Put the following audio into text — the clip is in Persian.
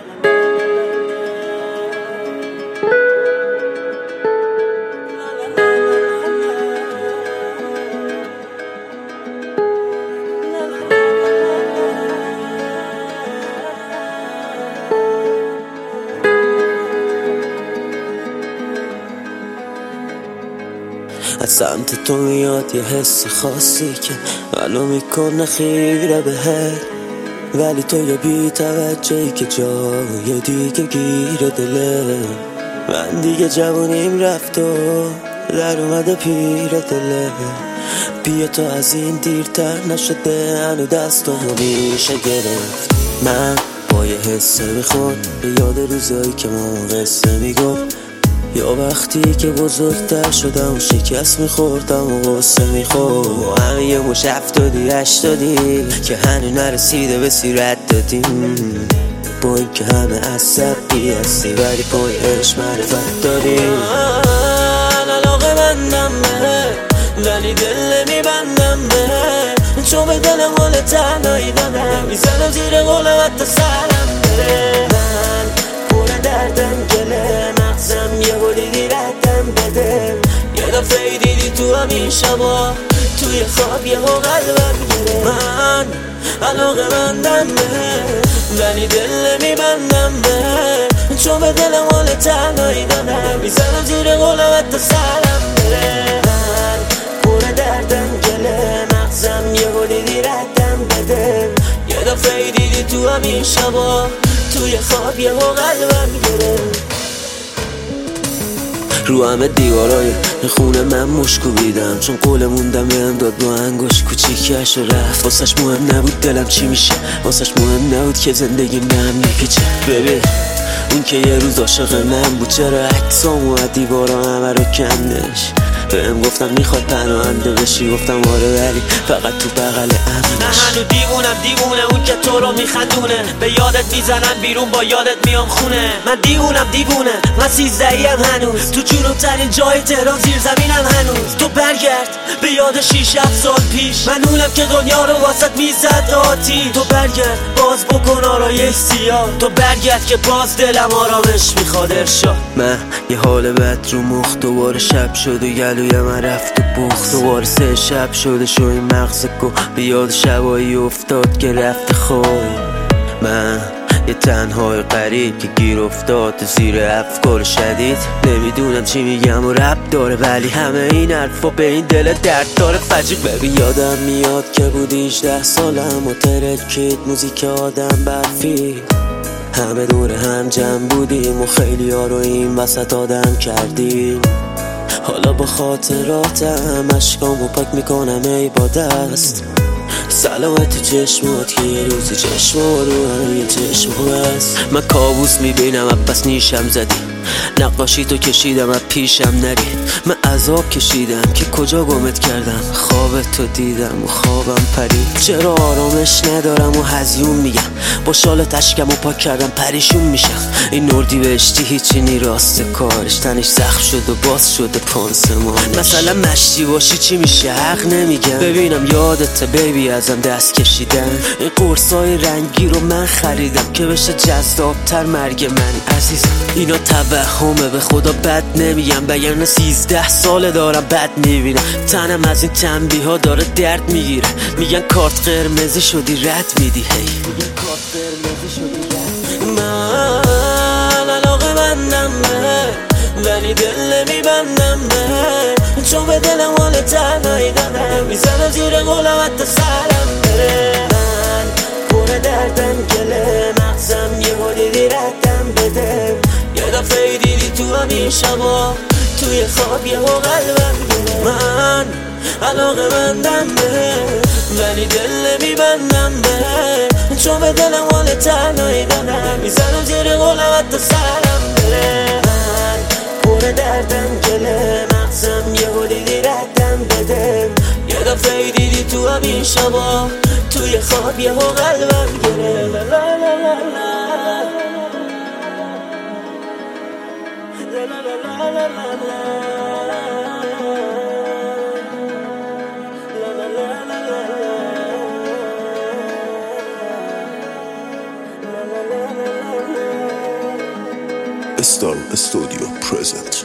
از سمت تو میاد یه حس خاصی که منو میکنه خیره بهت، ولی تو یه بی توجهی که جای دیگه گیره دله. من دیگه جوونیم رفت و در اومده پیر دله. بیا تو از این دیرتر نشده، هنو دستامو میشه گرفت. من با یه حسه میخورد به یاد روزایی که ما قصه میگفت، یا وقتی که بزرگتر شدم و شکست میخوردم و غصه میخورد. و همه یه مش 70-80 که هنو نرسیده به سیرت دادیم، با این که همه عصبی هستی ولی پای عشق معرفت داریم. من علاقه بندم به ولی دل میبندم به، چون به دلم حال تنهایی دادم، میزنم زیر قولم حتی سرم بره. من پر دردم گله، مغزم یه بولی دیرتم بده. یه دفعه دیدی تو همین شبا توی خواب یه قلبم گره. من علاقه بندم به ولی دل میبندم به، چون به دلم حال تنهایی دادم، میزنم زیر قولم حتی سرم بره. من پر دردم گله، مغزم یه بولی دیرتم بده. یه دفعه دیدی تو همین شبا توی خواب یه قلبم گره. رو همه دیوارای خونه من مشکو بیدم، چون قول موندم بهم داد با انگوش کوچیکش رفت. واسش مهم نبود دلم چی میشه، واسش مهم نبود که زندگیم به هم میپیچه. ببین اون که یه روز عاشق من بود، چرا عکسامو از دیوارا همه رو کندش. بهم گفتم میخواد پناهنده بشی، گفتم آره ولی فقط تو بغل امنش. من هنو دیوونه اون که تو رو میخندونه، به یادت میزنن بیرون با یادت میام خونه. من دیوونه من 13ام هنوز، تو جنوبترین جای تهران زیر زمینم هنوز. تو برگرد به یاد 6-7 سال پیش، من اونم که دنیا رو واسط میزد آتی. تو برگرد باز بکن آرایش سیاه، تو برگرد که باز دلم آرامش میخواد ارشاد. من یه حال بد رو مخ، دوباره شب شد و گلوی من رفت و بخت. دوباره 3 شب شده شوی مغز کو، به یاد شبایی افتاد که رفت خواب. من یه تنهای غریب که گیر افتاد تو زیر افکار شدید، نمیدونم چی میگم و رب داره، ولی همه این حرفا به این دل درد داره فجیق. ببین یادم میاد که بود 18 سالم و ترکید موزیک آدم برفی، همه دور هم جمع بودیم و خیلی ها رو این وسط آدم کردیم. حالا با خاطراتم اشکامو پاک میکنم ای با دست، سلامت چشمات که یه روزی چشما رو هم یه چشم هست. من کابوس میبینم پس نیشم زدی، نقاشی تو کشیدم از پیشم نری. من عذاب کشیدم که کجا گمت کردم، خواب تو دیدم و خوابم پرید. چرا آرامش ندارم و هزیون میگم، با شال تشکم و پاک کردم پریشون میشم. این نردی بهشتی هیچی نی راست کارش، تنش زخم شد و باز شده پانسمانش. مثلا مشتی باشی چی میشه حق نمیگم، ببینم یادت بیبی ازم دست کشیدن. این قرصای رنگی رو من خریدم که بشه جذابتر مرگ من عزیزم. اینا توهمه به خدا بد نمیگم، بگرنه 13 ساله دارم بد میبینم. تنم از این تنبیه ها داره درد میگیره، میگن کارت قرمزی شدی رد میدی. میگن کارت قرمزی شدی رد. من علاقه بندم به ولی دل میبندم به، چون به دلم حال تنهایی دادم، میزنم زیر قولم حتی سرم بره. من پر دردم گله، مغزم یه بولی دیرتم بده. یه دفعه دیدی تو همین شبا توی خواب یه قلبم گره. من علاقه بندم به ولی دل میبندم به، چون به دلم حال تنهایی دادم، میزنم زیر قولم حتی سرم بره. من پر دردم گله، مغزم یه بولی دیرتم بده. یه دفعه دیدی تو همین شبا توی خواب یه قلبم گره. Star Studio present.